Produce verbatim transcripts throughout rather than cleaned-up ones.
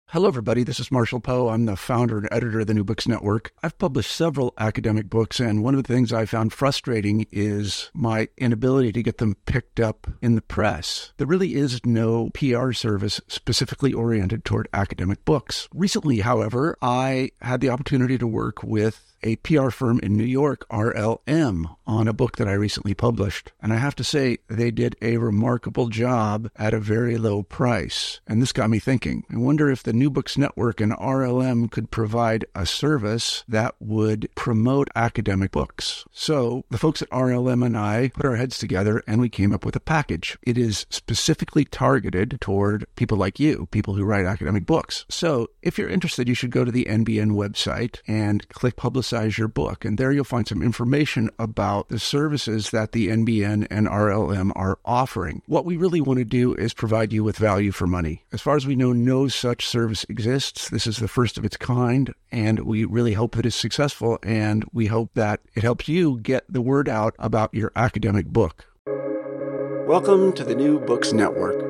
Hello, everybody. This is Marshall Poe. I'm the founder and editor of the New Books Network. I've published several academic books, and one of the things I found frustrating is my inability to get them picked up in the press. There really is no P R service specifically oriented toward academic books. Recently, however, I had the opportunity to work with a P R firm in New York, R L M, on a book that I recently published. And I have to say, they did a remarkable job at a very low price. And this got me thinking. I wonder if the New Books Network and R L M could provide a service that would promote academic books. So the folks at R L M and I put our heads together and we came up with a package. It is specifically targeted toward people like you, people who write academic books. So if you're interested, you should go to the N B N website and click Publicize your book. And there you'll find some information about the services that the N B N and R L M are offering. What we really want to do is provide you with value for money. As far as we know, no such service exists. This is the first of its kind, and we really hope that it's successful, and we hope that it helps you get the word out about your academic book. Welcome to the New Books Network.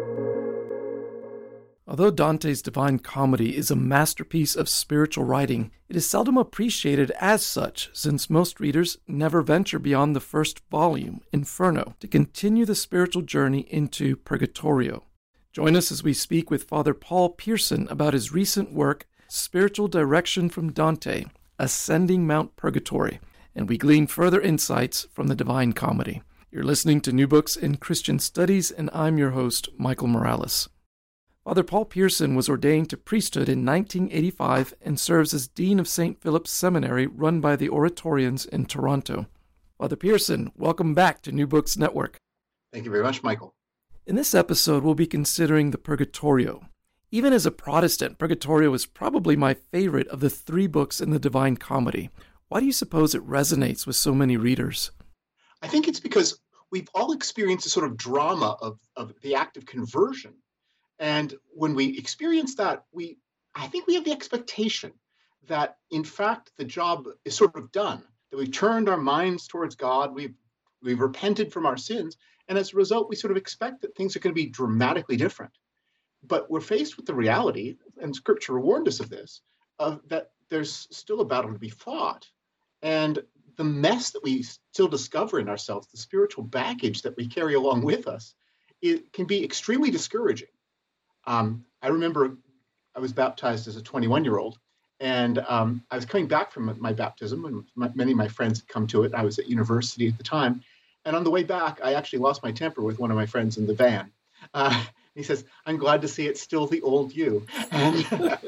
Although Dante's Divine Comedy is a masterpiece of spiritual writing, it is seldom appreciated as such, since most readers never venture beyond the first volume, Inferno, to continue the spiritual journey into Purgatorio. Join us as we speak with Father Paul Pearson about his recent work, Spiritual Direction from Dante, Ascending Mount Purgatory, and we glean further insights from the Divine Comedy. You're listening to New Books in Christian Studies, and I'm your host, Michael Morales. Father Paul Pearson was ordained to priesthood in nineteen eighty-five and serves as Dean of Saint Philip's Seminary run by the Oratorians in Toronto. Father Pearson, welcome back to New Books Network. Thank you very much, Michael. In this episode, we'll be considering the Purgatorio. Even as a Protestant, Purgatorio is probably my favorite of the three books in the Divine Comedy. Why do you suppose it resonates with so many readers? I think it's because we've all experienced a sort of drama of, of the act of conversion. And when we experience that, we, I think we have the expectation that, in fact, the job is sort of done, that we've turned our minds towards God, we've, we've repented from our sins, and as a result, we sort of expect that things are going to be dramatically different. But we're faced with the reality, and Scripture warned us of this, uh, that there's still a battle to be fought. And the mess that we still discover in ourselves, the spiritual baggage that we carry along with us, it can be extremely discouraging. Um, I remember I was baptized as a twenty-one-year-old, and um, I was coming back from my baptism, and my, many of my friends had come to it. I was at university at the time, and on the way back, I actually lost my temper with one of my friends in the van. Uh, he says, "I'm glad to see it's still the old you." And,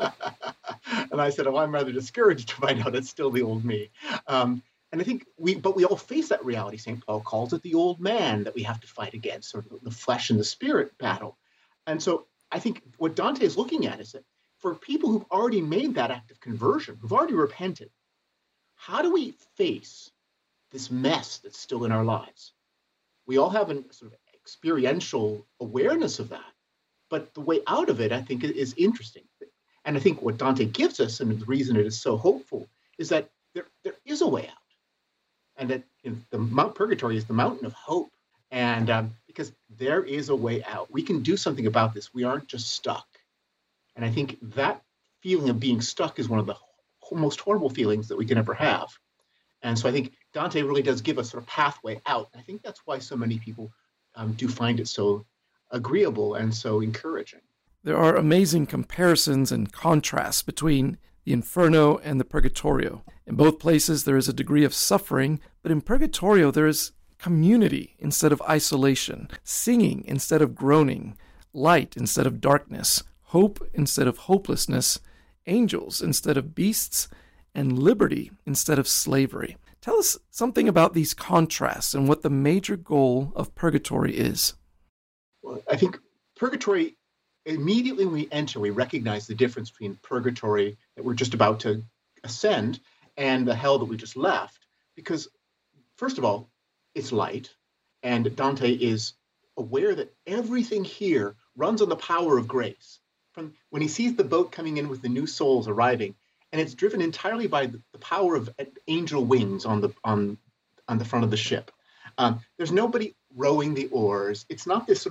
and I said, "Oh, I'm rather discouraged to find out it's still the old me." Um, and I think we, but we all face that reality. Saint Paul calls it the old man that we have to fight against, sort of the flesh and the spirit battle. And so I think what Dante is looking at is that for people who've already made that act of conversion, who've already repented, how do we face this mess that's still in our lives? We all have a sort of experiential awareness of that, but the way out of it, I think, is interesting. And I think what Dante gives us, and the reason it is so hopeful, is that there, there is a way out, and that in the Mount Purgatory is the mountain of hope. And um, because there is a way out. We can do something about this. We aren't just stuck. And I think that feeling of being stuck is one of the most horrible feelings that we can ever have. And so I think Dante really does give us sort of pathway out. And I think that's why so many people um, do find it so agreeable and so encouraging. There are amazing comparisons and contrasts between the Inferno and the Purgatorio. In both places, there is a degree of suffering, but in Purgatorio, there is community instead of isolation, singing instead of groaning, light instead of darkness, hope instead of hopelessness, angels instead of beasts, and liberty instead of slavery. Tell us something about these contrasts and what the major goal of Purgatory is. Well, I think Purgatory, immediately when we enter, we recognize the difference between Purgatory that we're just about to ascend and the hell that we just left. Because, first of all, it's light, and Dante is aware that everything here runs on the power of grace. From when he sees the boat coming in with the new souls arriving, and it's driven entirely by the, the power of angel wings on the on on the front of the ship. Um, there's nobody rowing the oars. It's not this sort of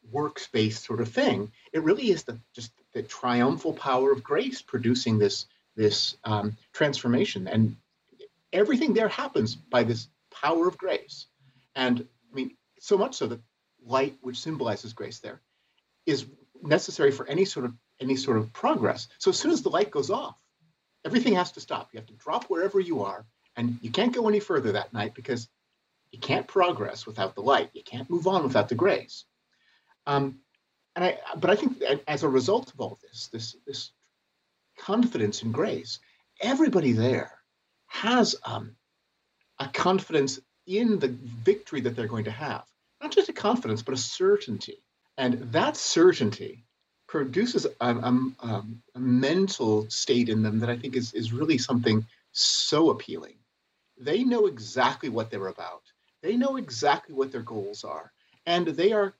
works-based sort of thing. It really is the just the triumphal power of grace producing this this um, transformation, and everything there happens by this power of grace. And I mean, so much so that light, which symbolizes grace, there is necessary for any sort of any sort of progress. So as soon as the light goes off, everything has to stop. You have to drop wherever you are, and you can't go any further that night because you can't progress without the light. You can't move on without the grace. Um, and I, but I think that as a result of all this, this, this confidence in grace, everybody there has um, a confidence in the victory that they're going to have. Not just a confidence, but a certainty. And that certainty produces a, a, a mental state in them that I think is, is really something so appealing. They know exactly what they're about. They know exactly what their goals are. And they are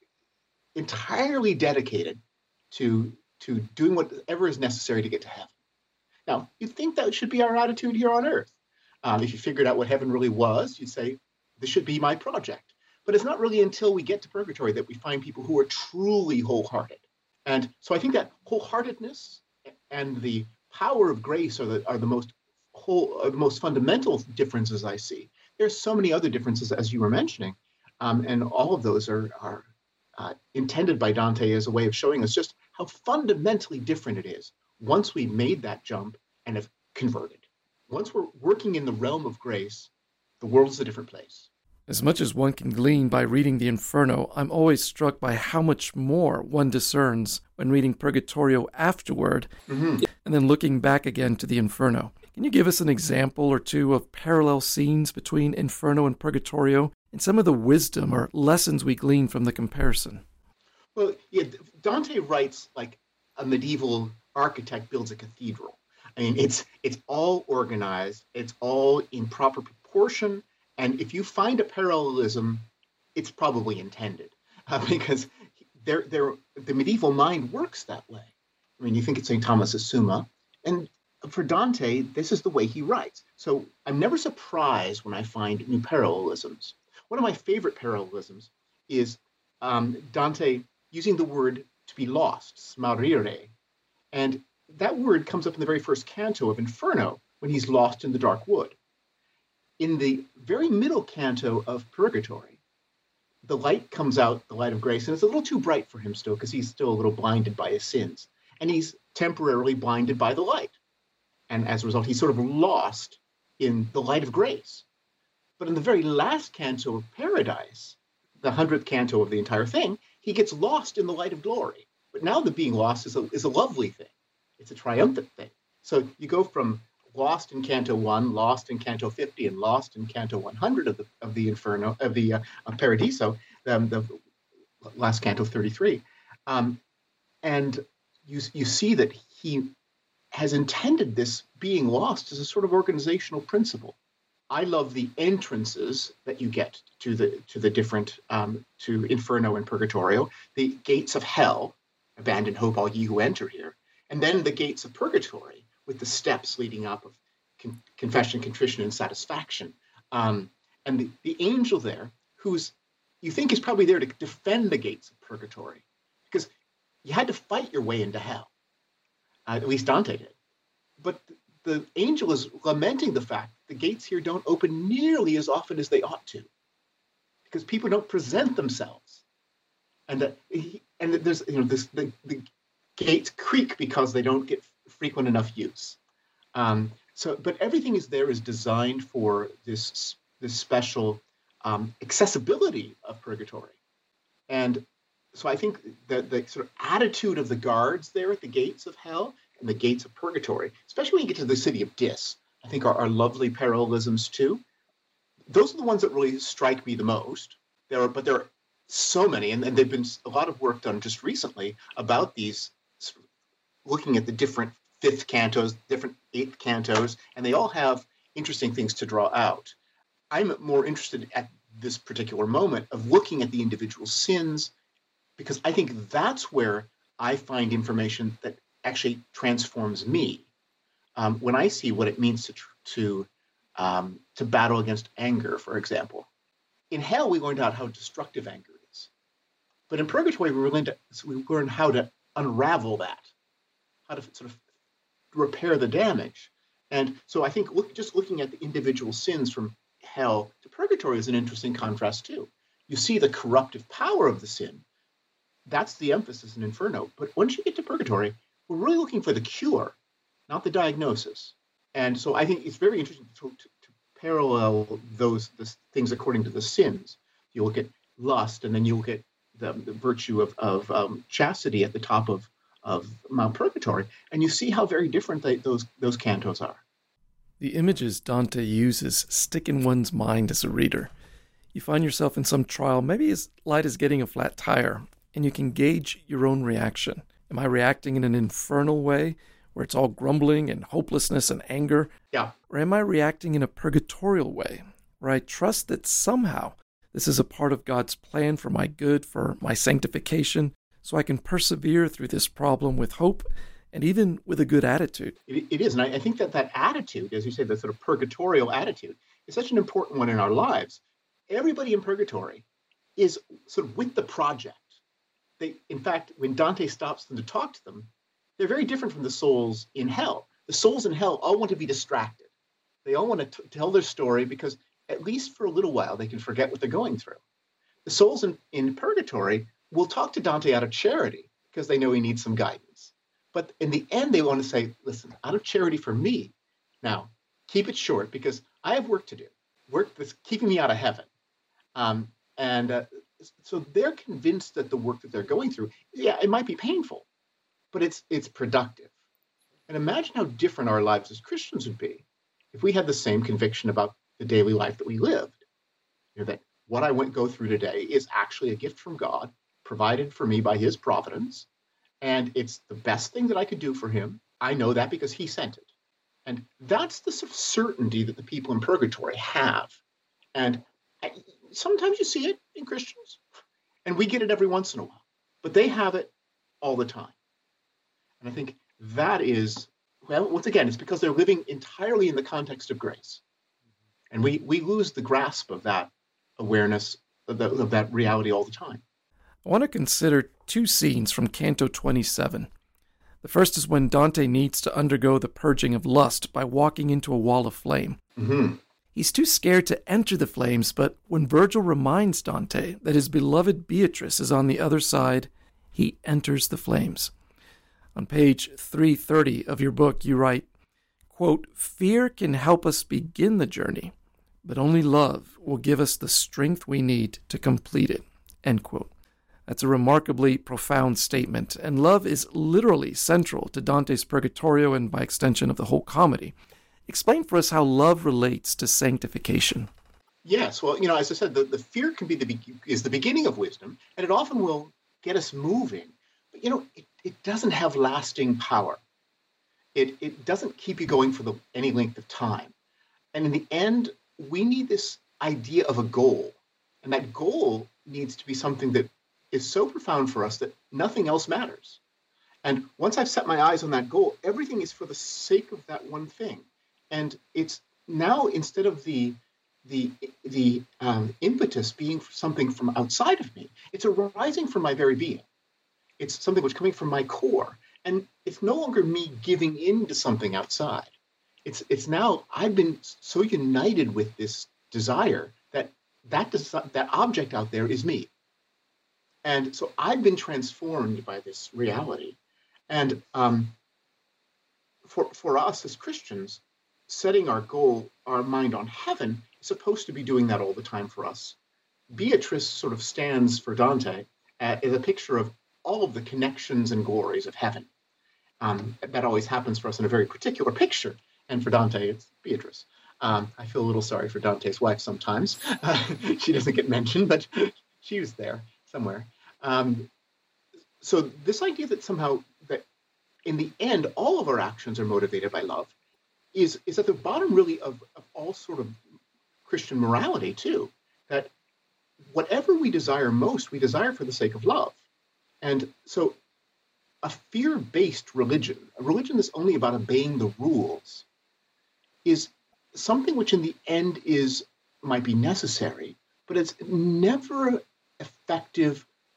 entirely dedicated to, to doing whatever is necessary to get to heaven. Now, you'd think that should be our attitude here on earth. Um, if you figured out what heaven really was, you'd say, this should be my project. But it's not really until we get to purgatory that we find people who are truly wholehearted. And so I think that wholeheartedness and the power of grace are the, are the most whole, are the most fundamental differences I see. There's so many other differences, as you were mentioning, um, and all of those are, are uh, intended by Dante as a way of showing us just how fundamentally different it is once we've made that jump and have converted. Once we're working in the realm of grace, the world is a different place. As much as one can glean by reading the Inferno, I'm always struck by how much more one discerns when reading Purgatorio afterward, mm-hmm. and then looking back again to the Inferno. Can you give us an example or two of parallel scenes between Inferno and Purgatorio and some of the wisdom or lessons we glean from the comparison? Well, yeah, Dante writes like a medieval architect builds a cathedral. I mean, it's it's all organized, it's all in proper proportion. And if you find a parallelism, it's probably intended uh, because they're, they're, the medieval mind works that way. I mean, you think it's Saint Thomas's Summa, and for Dante, this is the way he writes. So I'm never surprised when I find new parallelisms. One of my favorite parallelisms is um, Dante using the word to be lost, smarrire. And that word comes up in the very first canto of Inferno when he's lost in the dark wood. In the very middle canto of Purgatory, the light comes out, the light of grace, and it's a little too bright for him still because he's still a little blinded by his sins. And he's temporarily blinded by the light. And as a result, he's sort of lost in the light of grace. But in the very last canto of Paradise, the hundredth canto of the entire thing, he gets lost in the light of glory. But now the being lost is a, is a lovely thing. It's a triumphant thing. So you go from lost in Canto one, lost in Canto fifty, and lost in Canto one hundred of the of the Inferno of the uh, of Paradiso, um, the last Canto thirty-three, um, and you you see that he has intended this being lost as a sort of organizational principle. I love the entrances that you get to the to the different um, to Inferno and Purgatorio, the gates of hell, abandon hope all ye who enter here, and then the gates of Purgatory, with the steps leading up of con- confession, contrition, and satisfaction. Um, and the, the angel there, who's you think is probably there to defend the gates of purgatory, because you had to fight your way into hell. Uh, at least Dante did. But the, the angel is lamenting the fact that the gates here don't open nearly as often as they ought to, because people don't present themselves. And that, he, and that there's, you know, this the, the gates creak because they don't get frequent enough use. Um, so, but everything is there is designed for this this special um, accessibility of purgatory, and so I think that the sort of attitude of the guards there at the gates of hell and the gates of purgatory, especially when you get to the city of Dis, I think are, are lovely parallelisms too. Those are the ones that really strike me the most. There are, but there are so many, and, and there've been a lot of work done just recently about these, looking at the different fifth cantos, different eighth cantos, and they all have interesting things to draw out. I'm more interested at this particular moment of looking at the individual sins, because I think that's where I find information that actually transforms me. Um, when I see what it means to to um, to battle against anger, for example. In hell, we learned out how destructive anger is. But in purgatory, we learn, to, so we learn how to unravel that, how to sort of repair the damage. And so I think look, just looking at the individual sins from hell to purgatory is an interesting contrast too. You see the corruptive power of the sin. That's the emphasis in Inferno. But once you get to purgatory, we're really looking for the cure, not the diagnosis. And so I think it's very interesting to, to, to parallel those the things according to the sins. You look at lust, and then you look at the, the virtue of, of um, chastity at the top of, of Mount Purgatory, and you see how very different they, those those cantos are. The images Dante uses stick in one's mind as a reader. You find yourself in some trial, maybe as light as getting a flat tire, and you can gauge your own reaction. Am I reacting in an infernal way, where it's all grumbling and hopelessness and anger? Yeah. Or am I reacting in a purgatorial way, where I trust that somehow this is a part of God's plan for my good, for my sanctification, so I can persevere through this problem with hope and even with a good attitude? It, it is, and I, I think that that attitude, as you say, the sort of purgatorial attitude, is such an important one in our lives. Everybody in purgatory is sort of with the project. They, in fact, when Dante stops them to talk to them, they're very different from the souls in hell. The souls in hell all want to be distracted. They all want to t- tell their story because at least for a little while they can forget what they're going through. The souls in, in purgatory will talk to Dante out of charity because they know he needs some guidance. But in the end, they want to say, listen, out of charity for me, now keep it short because I have work to do, work that's keeping me out of heaven. Um, and uh, so they're convinced that the work that they're going through, yeah, it might be painful, but it's it's productive. And imagine how different our lives as Christians would be if we had the same conviction about the daily life that we lived. You know, that what I went go through today is actually a gift from God, provided for me by his providence, and it's the best thing that I could do for him. I know that because he sent it. And that's the sort of certainty that the people in purgatory have. And sometimes you see it in Christians, and we get it every once in a while, but they have it all the time. And I think that is, well, once again, it's because they're living entirely in the context of grace. And we, we lose the grasp of that awareness, of, the, of that reality all the time. I want to consider two scenes from Canto twenty-seven. The first is when Dante needs to undergo the purging of lust by walking into a wall of flame. Mm-hmm. He's too scared to enter the flames, but when Virgil reminds Dante that his beloved Beatrice is on the other side, he enters the flames. On page three thirty of your book, you write, quote, "Fear can help us begin the journey, but only love will give us the strength we need to complete it," end quote. That's a remarkably profound statement, and love is literally central to Dante's Purgatorio and by extension of the whole comedy. Explain for us how love relates to sanctification. Yes, well, you know, as I said, the, the fear can be the be- is the beginning of wisdom, and it often will get us moving. But, you know, it, it doesn't have lasting power. It it doesn't keep you going for the, any length of time. And in the end, we need this idea of a goal. And that goal needs to be something that is so profound for us that nothing else matters. And once I've set my eyes on that goal, everything is for the sake of that one thing. And it's now, instead of the the the um, impetus being something from outside of me, it's arising from my very being. It's something which is coming from my core. And it's no longer me giving in to something outside. It's it's now I've been so united with this desire that that, desi- that object out there is me. And so I've been transformed by this reality. And um, for for us as Christians, setting our goal, our mind on heaven, is supposed to be doing that all the time for us. Beatrice sort of stands for Dante uh, as a picture of all of the connections and glories of heaven. Um, that always happens for us in a very particular picture. And for Dante, it's Beatrice. Um, I feel a little sorry for Dante's wife sometimes. Uh, she doesn't get mentioned, but she was there somewhere. Um, so this idea that somehow that in the end, all of our actions are motivated by love is, is at the bottom really of, of all sort of Christian morality too, that whatever we desire most, we desire for the sake of love. And so a fear-based religion, a religion that's only about obeying the rules, is something which in the end is might be necessary, but it's never effective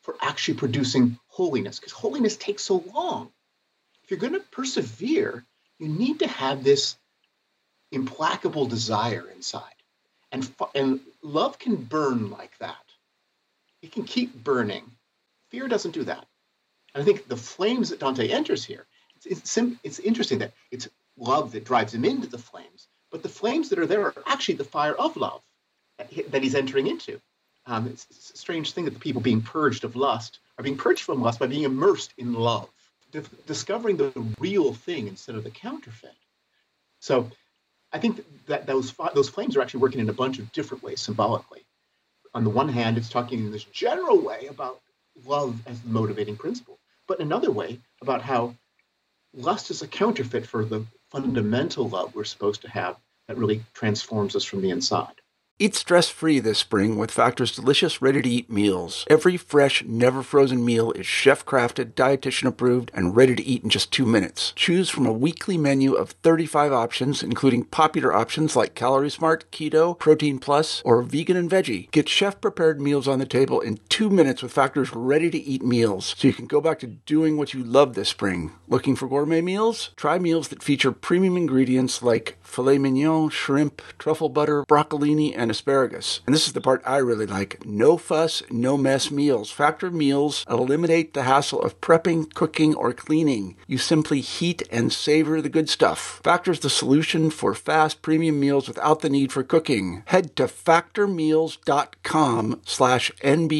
for actually producing holiness, because holiness takes so long. If you're going to persevere, you need to have this implacable desire inside. And, and love can burn like that. It can keep burning. Fear doesn't do that. And I think the flames that Dante enters here, it's, it's, it's interesting that it's love that drives him into the flames, but the flames that are there are actually the fire of love that, he, that he's entering into. Um, it's, it's a strange thing that the people being purged of lust are being purged from lust by being immersed in love, di- discovering the real thing instead of the counterfeit. So I think that those those flames are actually working in a bunch of different ways symbolically. On the one hand, it's talking in this general way about love as the motivating principle, but in another way about how lust is a counterfeit for the fundamental love we're supposed to have that really transforms us from the inside. Eat stress-free this spring with Factor's delicious, ready-to-eat meals. Every fresh, never-frozen meal is chef-crafted, dietitian-approved, and ready to eat in just two minutes. Choose from a weekly menu of thirty-five options, including popular options like Calorie Smart, Keto, Protein Plus, or Vegan and Veggie. Get chef-prepared meals on the table in two minutes with Factor's ready-to-eat meals, so you can go back to doing what you love this spring. Looking for gourmet meals? Try meals that feature premium ingredients like filet mignon, shrimp, truffle butter, broccolini, and asparagus. And this is the part I really like. No fuss, no mess meals. Factor meals eliminate the hassle of prepping, cooking, or cleaning. You simply heat and savor the good stuff. Factor's the solution for fast premium meals without the need for cooking. Head to factormeals.com slash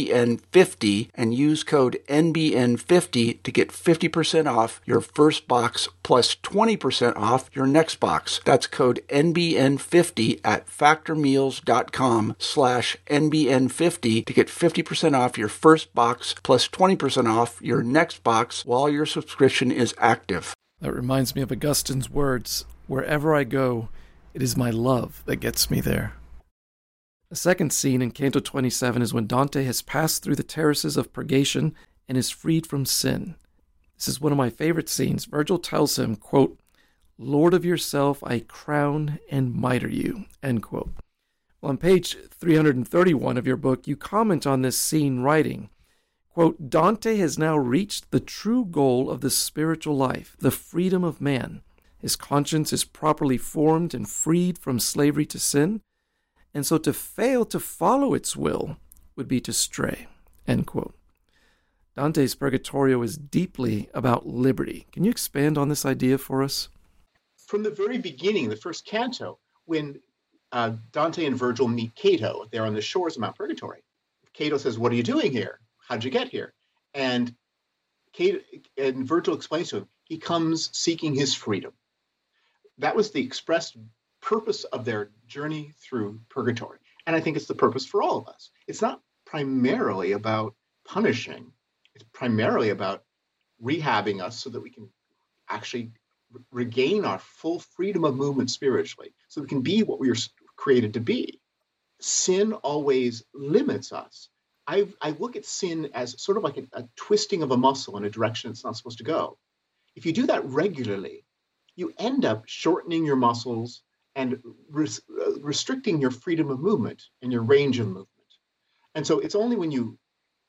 NBN50 and use code N B N fifty to get fifty percent off your first box plus twenty percent off your next box. That's code N B N fifty at factormeals.com slash NBN50 to get fifty percent off your first box plus twenty percent off your next box while your subscription is active. That reminds me of Augustine's words, "Wherever I go, it is my love that gets me there." The second scene in Canto twenty-seven is when Dante has passed through the terraces of purgation and is freed from sin. This is one of my favorite scenes. Virgil tells him, quote, "Lord of yourself, I crown and mitre you," end quote. Well, on page three hundred thirty-one of your book, you comment on this scene writing, quote, "Dante has now reached the true goal of the spiritual life, the freedom of man. His conscience is properly formed and freed from slavery to sin, and so to fail to follow its will would be to stray," end quote. Dante's Purgatorio is deeply about liberty. Can you expand on this idea for us? From the very beginning, the first canto, when uh, Dante and Virgil meet Cato there on the shores of Mount Purgatory, Cato says, "What are you doing here? How'd you get here?" And, Cato, and Virgil explains to him, he comes seeking his freedom. That was the expressed purpose of their journey through purgatory. And I think it's the purpose for all of us. It's not primarily about punishing. It's primarily about rehabbing us so that we can actually re- regain our full freedom of movement spiritually, so we can be what we were created to be. Sin always limits us. I, I look at sin as sort of like a, a twisting of a muscle in a direction it's not supposed to go. If you do that regularly, you end up shortening your muscles and res- uh, restricting your freedom of movement and your range of movement. And so it's only when you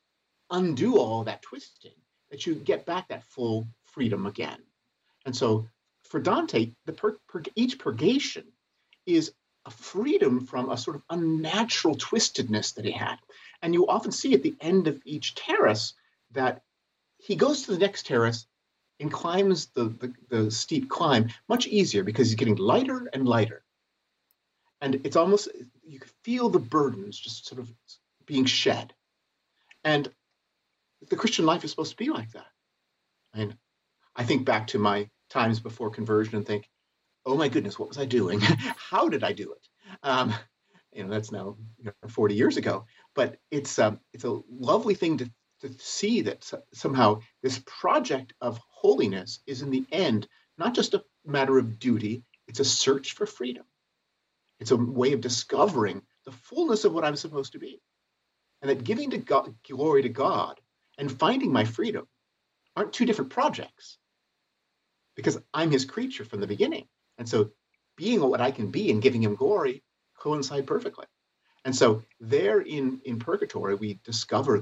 undo all of that twisting that you get back that full freedom again. And so for Dante, the pur- pur- each purgation is a freedom from a sort of unnatural twistedness that he had. And you often see at the end of each terrace that he goes to the next terrace and climbs the, the, the steep climb much easier because he's getting lighter and lighter. And it's almost, you can feel the burdens just sort of being shed. And the Christian life is supposed to be like that. And I think back to my times before conversion and think, oh my goodness, what was I doing? How did I do it? Um, you know, that's now you know, forty years ago. But it's um, it's a lovely thing to, to see that so, somehow this project of holiness is in the end not just a matter of duty, it's a search for freedom. It's a way of discovering the fullness of what I'm supposed to be. And that giving to God, glory to God and finding my freedom aren't two different projects, because I'm his creature from the beginning. And so being what I can be and giving him glory coincide perfectly. And so there in, in purgatory, we discover that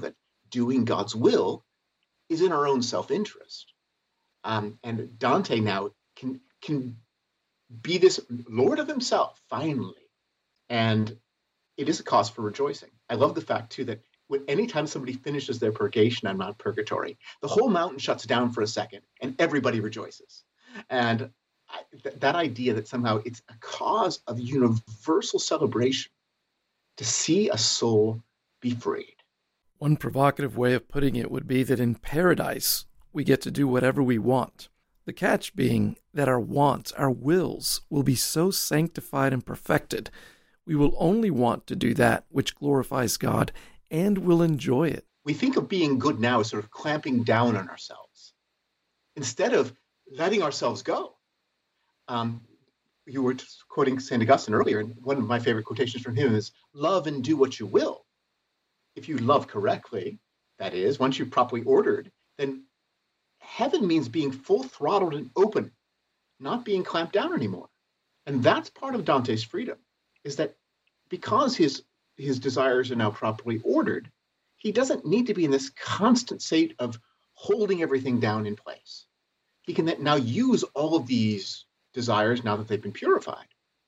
doing God's will is in our own self-interest. Um, and Dante now can can be this Lord of himself, finally. And it is a cause for rejoicing. I love the fact, too, that when anytime somebody finishes their purgation on Mount Purgatory, the whole mountain shuts down for a second and everybody rejoices. And I, th- that idea that somehow it's a cause of universal celebration to see a soul be freed. One provocative way of putting it would be that in paradise, we get to do whatever we want. The catch being that our wants, our wills, will be so sanctified and perfected, we will only want to do that which glorifies God and will enjoy it. We think of being good now as sort of clamping down on ourselves instead of letting ourselves go. Um, you were quoting Saint Augustine earlier, and one of my favorite quotations from him is, love and do what you will. If you love correctly, that is, once you've properly ordered, then heaven means being full-throttled and open, not being clamped down anymore. And that's part of Dante's freedom, is that because his his desires are now properly ordered, he doesn't need to be in this constant state of holding everything down in place. He can now use all of these desires now that they've been purified.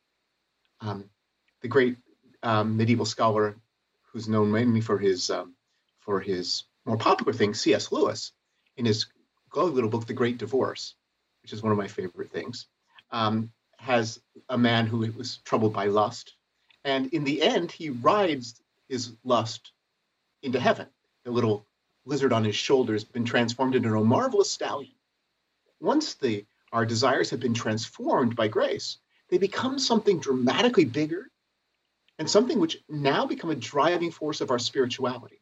Um, the great um, medieval scholar, who's known mainly for his um, for his more popular things, C S Lewis, in his glowing little book, The Great Divorce, which is one of my favorite things, um, has a man who was troubled by lust. And in the end, he rides his lust into heaven. The little lizard on his shoulder has been transformed into a marvelous stallion. Once the our desires have been transformed by grace, they become something dramatically bigger and something which now become a driving force of our spirituality.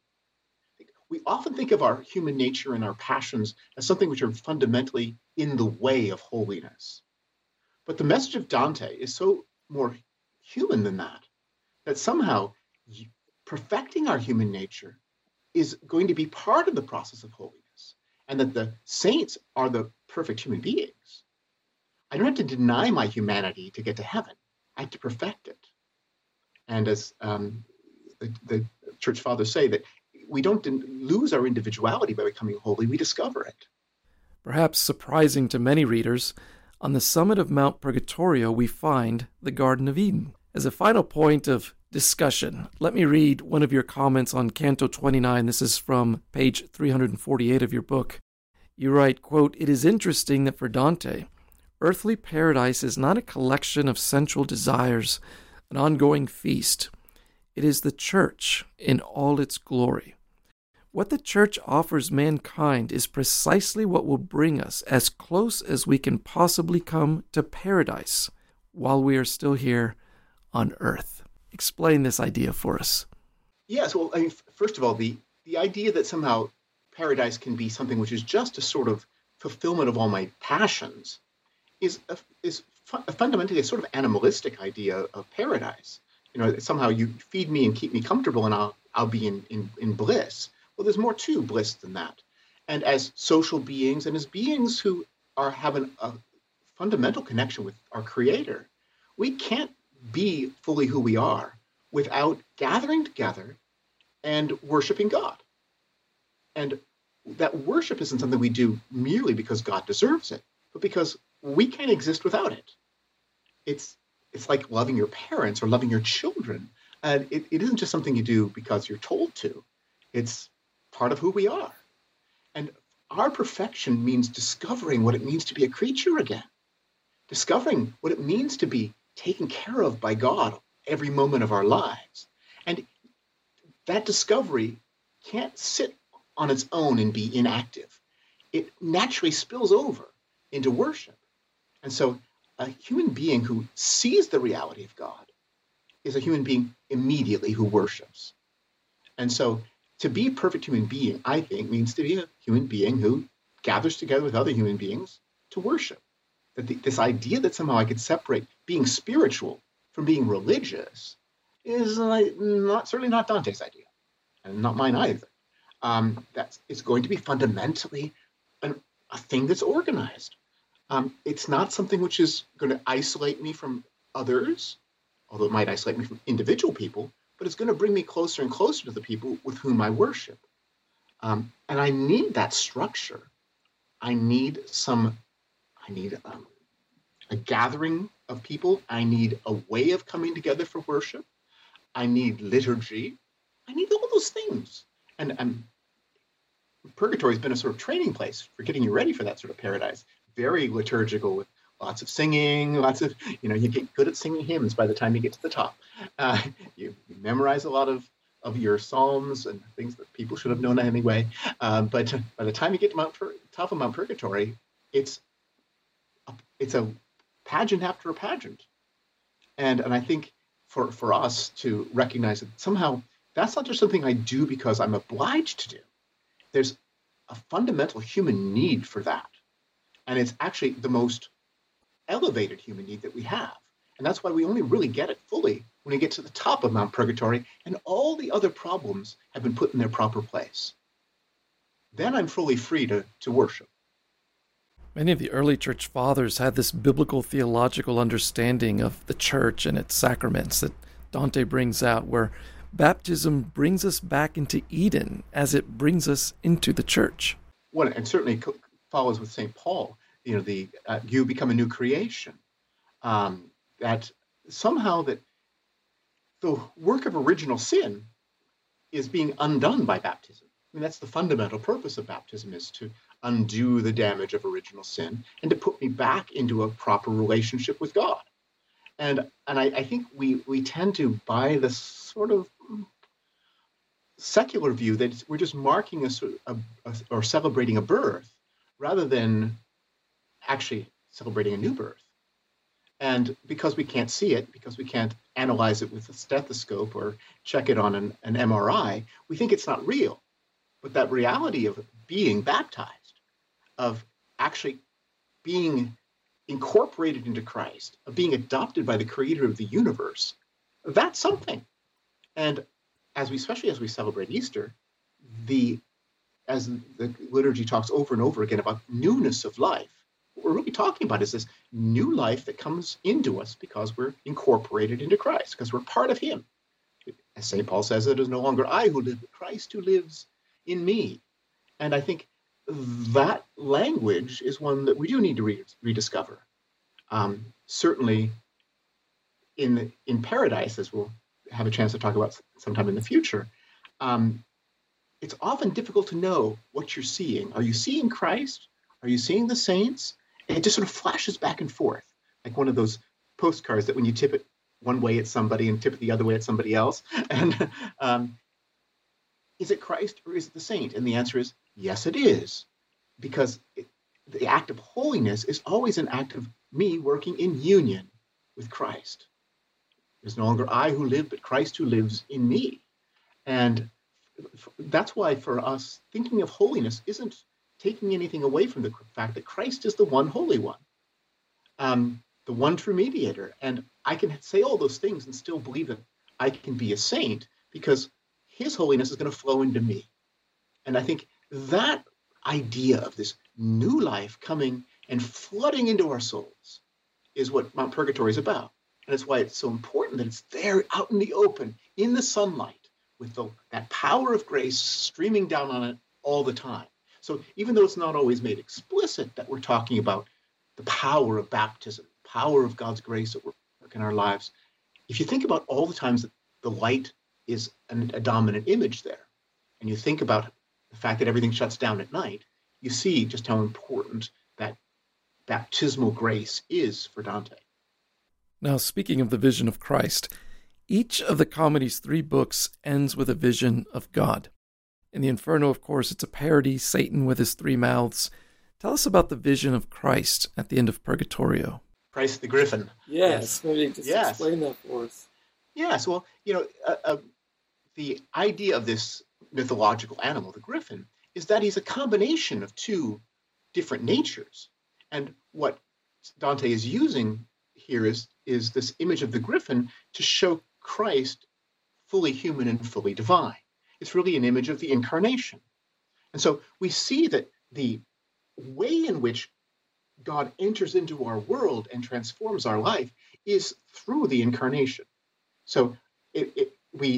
We often think of our human nature and our passions as something which are fundamentally in the way of holiness. But the message of Dante is so more human than that, that somehow perfecting our human nature is going to be part of the process of holiness, and that the saints are the perfect human beings. I don't have to deny my humanity to get to heaven. I have to perfect it. And as um, the, the church fathers say, that we don't lose our individuality by becoming holy, we discover it. Perhaps surprising to many readers, on the summit of Mount Purgatorio we find the Garden of Eden. As a final point of discussion, let me read one of your comments on Canto twenty-nine. This is from page three hundred forty-eight of your book. You write, quote, "It is interesting that for Dante, earthly paradise is not a collection of sensual desires, an ongoing feast. It is the church in all its glory. What the church offers mankind is precisely what will bring us as close as we can possibly come to paradise while we are still here on earth." Explain this idea for us. Yes, well, I mean, first of all, the, the idea that somehow paradise can be something which is just a sort of fulfillment of all my passions is a, is fu- fundamentally a sort of animalistic idea of paradise. You know, somehow you feed me and keep me comfortable and I'll, I'll be in, in, in bliss. Well, there's more to bliss than that. And as social beings and as beings who are having a fundamental connection with our Creator, we can't be fully who we are without gathering together and worshiping God. And that worship isn't something we do merely because God deserves it, but because we can't exist without it. It's it's like loving your parents or loving your children. And it, it isn't just something you do because you're told to. It's part of who we are. And our perfection means discovering what it means to be a creature again, discovering what it means to be taken care of by God every moment of our lives. And that discovery can't sit on its own and be inactive. It naturally spills over into worship. And so a human being who sees the reality of God is a human being immediately who worships. And so to be a perfect human being, I think, means to be a human being who gathers together with other human beings to worship. That the, this idea that somehow I could separate being spiritual from being religious is like, not certainly not Dante's idea, and not mine either. Um, that's it's going to be fundamentally an, a thing that's organized. Um, it's not something which is going to isolate me from others, although it might isolate me from individual people, but it's going to bring me closer and closer to the people with whom I worship. Um, and I need that structure. I need some, I need um, a gathering of people. I need a way of coming together for worship. I need liturgy. I need all those things. And, and purgatory has been a sort of training place for getting you ready for that sort of paradise. Very liturgical with lots of singing, lots of, you know, you get good at singing hymns by the time you get to the top. Uh, you, you memorize a lot of, of your psalms and things that people should have known anyway. Uh, but by the time you get to Mount Pur- top of Mount Purgatory, it's a, it's a pageant after a pageant. And, and I think for, for us to recognize that somehow that's not just something I do because I'm obliged to do. There's a fundamental human need for that. And it's actually the most elevated human need that we have. And that's why we only really get it fully when we get to the top of Mount Purgatory and all the other problems have been put in their proper place. Then I'm fully free to, to worship. Many of the early church fathers had this biblical theological understanding of the church and its sacraments that Dante brings out, where baptism brings us back into Eden as it brings us into the church. Well, and certainly follows with Saint Paul, you know, the uh, you become a new creation. Um, that somehow that the work of original sin is being undone by baptism. I mean, that's the fundamental purpose of baptism, is to undo the damage of original sin and to put me back into a proper relationship with God. And and I, I think we we tend to buy this sort of secular view that we're just marking a, a, a or celebrating a birth rather than actually celebrating a new birth. And because we can't see it, because we can't analyze it with a stethoscope or check it on an, an M R I, we think it's not real. But that reality of being baptized, of actually being incorporated into Christ, of being adopted by the creator of the universe, that's something. And as we, especially as we celebrate Easter, the as the liturgy talks over and over again about newness of life, what we're really talking about is this new life that comes into us because we're incorporated into Christ, because we're part of him. As Saint Paul says, it is no longer I who live, but Christ who lives in me. And I think that language is one that we do need to re- rediscover. Um, certainly in, in paradise, as we'll have a chance to talk about sometime in the future, um, it's often difficult to know what you're seeing. Are you seeing Christ? Are you seeing the saints? And it just sort of flashes back and forth, like one of those postcards that when you tip it one way at somebody and tip it the other way at somebody else. And um, is it Christ or is it the saint? And the answer is, yes, it is. Because it, the act of holiness is always an act of me working in union with Christ. It's no longer I who live, but Christ who lives in me. And that's why for us, thinking of holiness isn't taking anything away from the fact that Christ is the one holy one, um, the one true mediator. And I can say all those things and still believe that I can be a saint because his holiness is going to flow into me. And I think that idea of this new life coming and flooding into our souls is what Mount Purgatory is about. And it's why it's so important that it's there out in the open, in the sunlight, with the, that power of grace streaming down on it all the time. So even though it's not always made explicit that we're talking about the power of baptism, power of God's grace at work in our lives, if you think about all the times that the light is an, a dominant image there, and you think about the fact that everything shuts down at night, you see just how important that baptismal grace is for Dante. Now, speaking of the vision of Christ, each of the comedy's three books ends with a vision of God. In the Inferno, of course, it's a parody, Satan with his three mouths. Tell us about the vision of Christ at the end of Purgatorio. Christ the Griffin. Yes, maybe just yes. explain that for us. Yes, well, you know, uh, uh, the idea of this mythological animal, the griffin, is that he's a combination of two different natures. And what Dante is using here is, is this image of the griffin to show Christ fully human and fully divine. It's really an image of the incarnation. And so we see that the way in which God enters into our world and transforms our life is through the incarnation. So it, it, we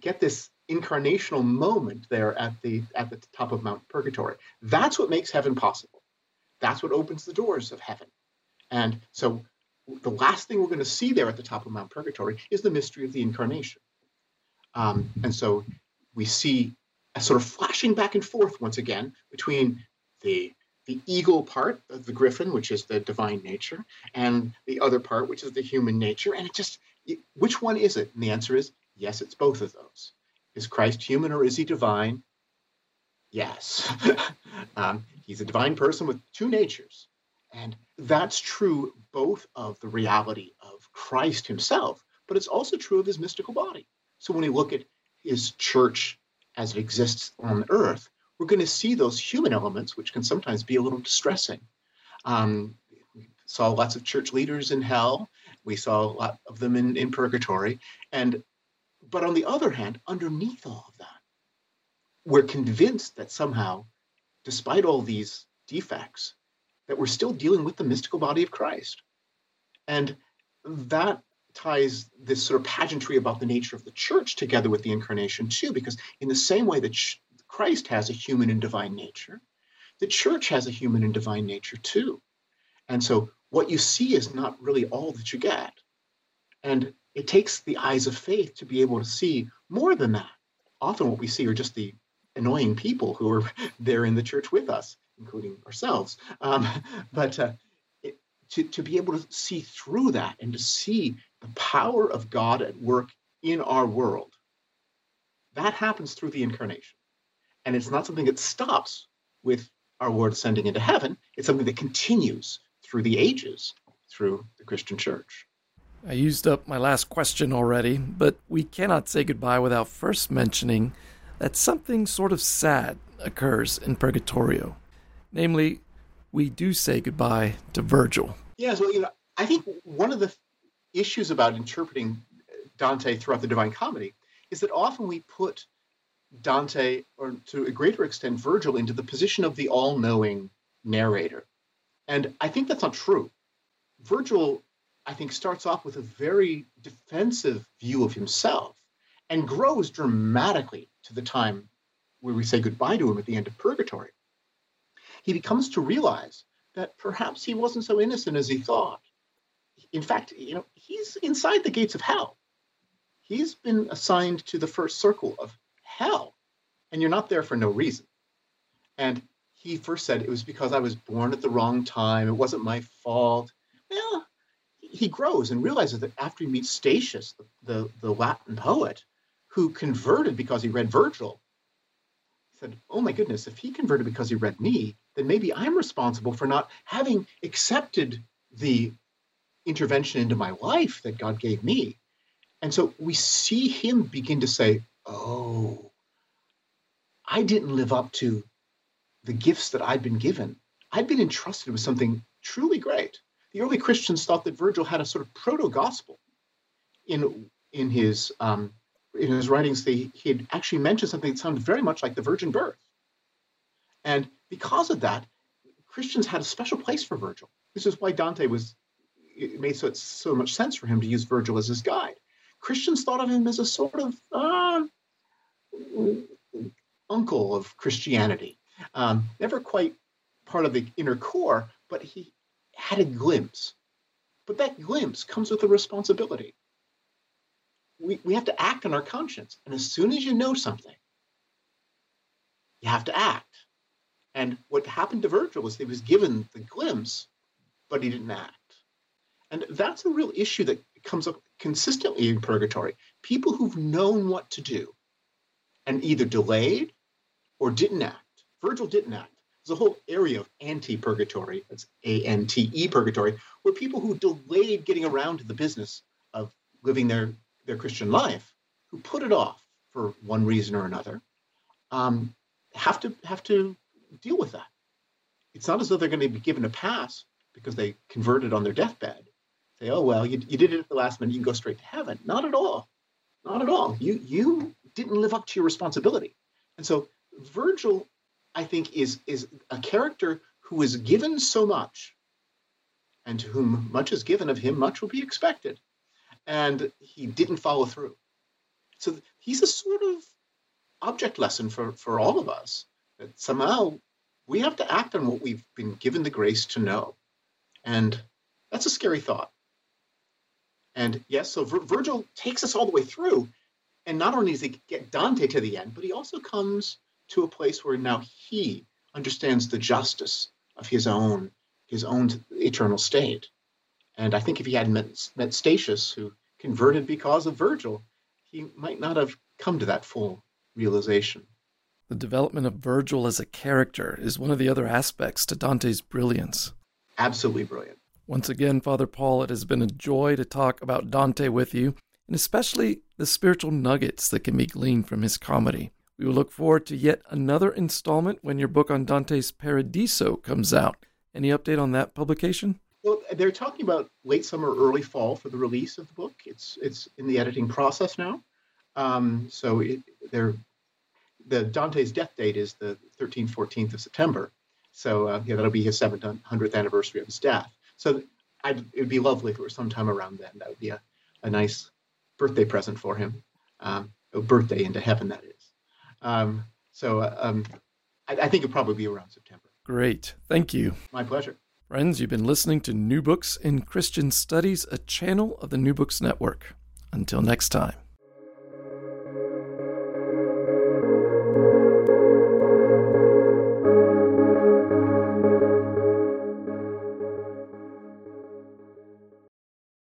get this incarnational moment there at the at the top of Mount Purgatory. That's what makes heaven possible. That's what opens the doors of heaven. And so the last thing we're going to see there at the top of Mount Purgatory is the mystery of the incarnation. Um, and so we see a sort of flashing back and forth once again between the the eagle part of the griffin, which is the divine nature, and the other part, which is the human nature. And it just, which one is it? And the answer is, yes, it's both of those. Is Christ human or is he divine? Yes. um, he's a divine person with two natures. And that's true both of the reality of Christ himself, but it's also true of his mystical body. So when we look at his church as it exists on earth, we're going to see those human elements, which can sometimes be a little distressing. Um, we saw lots of church leaders in hell. We saw a lot of them in, in purgatory. And but on the other hand, underneath all of that, we're convinced that somehow, despite all these defects, that we're still dealing with the mystical body of Christ. And that ties this sort of pageantry about the nature of the church together with the incarnation too, because in the same way that ch- Christ has a human and divine nature, the church has a human and divine nature too. And so what you see is not really all that you get. And it takes the eyes of faith to be able to see more than that. Often what we see are just the annoying people who are there in the church with us, including ourselves. Um, but uh, it, to, to be able to see through that and to see the power of God at work in our world, that happens through the incarnation. And it's not something that stops with our Lord ascending into heaven. It's something that continues through the ages, through the Christian church. I used up my last question already, but we cannot say goodbye without first mentioning that something sort of sad occurs in Purgatorio. Namely, we do say goodbye to Virgil. Yes, well, you know, I think one of the issues about interpreting Dante throughout the Divine Comedy is that often we put Dante, or to a greater extent, Virgil, into the position of the all-knowing narrator. And I think that's not true. Virgil, I think, starts off with a very defensive view of himself and grows dramatically to the time where we say goodbye to him at the end of Purgatory. He becomes to realize that perhaps he wasn't so innocent as he thought. In fact, you know, he's inside the gates of hell. He's been assigned to the first circle of hell, and you're not there for no reason. And he first said, it was because I was born at the wrong time. It wasn't my fault. Well, he grows and realizes that after he meets Statius, the, the, the Latin poet, who converted because he read Virgil, he said, oh my goodness, if he converted because he read me, then maybe I'm responsible for not having accepted the intervention into my life that God gave me. And so we see him begin to say, oh, I didn't live up to the gifts that I'd been given. I'd been entrusted with something truly great. The early Christians thought that Virgil had a sort of proto-gospel. In, in, his, um, in his writings, they, he had actually mentioned something that sounded very much like the virgin birth. And because of that, Christians had a special place for Virgil. This is why Dante was, it made so, so much sense for him to use Virgil as his guide. Christians thought of him as a sort of uh, uncle of Christianity. Um, never quite part of the inner core, but he had a glimpse. But that glimpse comes with a responsibility. We, we have to act on our conscience. And as soon as you know something, you have to act. And what happened to Virgil was he was given the glimpse, but he didn't act. And that's a real issue that comes up consistently in Purgatory. People who've known what to do and either delayed or didn't act. Virgil didn't act. There's a whole area of anti-purgatory, that's A N T E purgatory, where people who delayed getting around to the business of living their, their Christian life, who put it off for one reason or another, um, have to have to deal with that. It's not as though they're going to be given a pass because they converted on their deathbed. Say, oh, well, you, you did it at the last minute, you can go straight to heaven. Not at all. Not at all. You, you didn't live up to your responsibility. And so Virgil, I think, is, is a character who is given so much, and to whom much is given of him, much will be expected. And he didn't follow through. So he's a sort of object lesson for, for all of us, that somehow we have to act on what we've been given the grace to know. And that's a scary thought. And yes, so Vir- Virgil takes us all the way through. And not only does he get Dante to the end, but he also comes to a place where now he understands the justice of his own, his own eternal state. And I think if he hadn't met, met Statius, who converted because of Virgil, he might not have come to that full realization. The development of Virgil as a character is one of the other aspects to Dante's brilliance. Absolutely brilliant. Once again, Father Paul, it has been a joy to talk about Dante with you, and especially the spiritual nuggets that can be gleaned from his comedy. We will look forward to yet another installment when your book on Dante's Paradiso comes out. Any update on that publication? Well, they're talking about late summer, early fall for the release of the book. It's it's in the editing process now. Um, so it, they're, the Dante's death date is the thirteenth, fourteenth of September. So uh, yeah, that'll be his seven hundredth anniversary of his death. So I'd, it would be lovely if it were sometime around then. That would be a, a nice birthday present for him. Um, a birthday into heaven, that is. Um, so uh, um, I, I think it'll probably be around September. Great. Thank you. My pleasure. Friends, you've been listening to New Books in Christian Studies, a channel of the New Books Network. Until next time.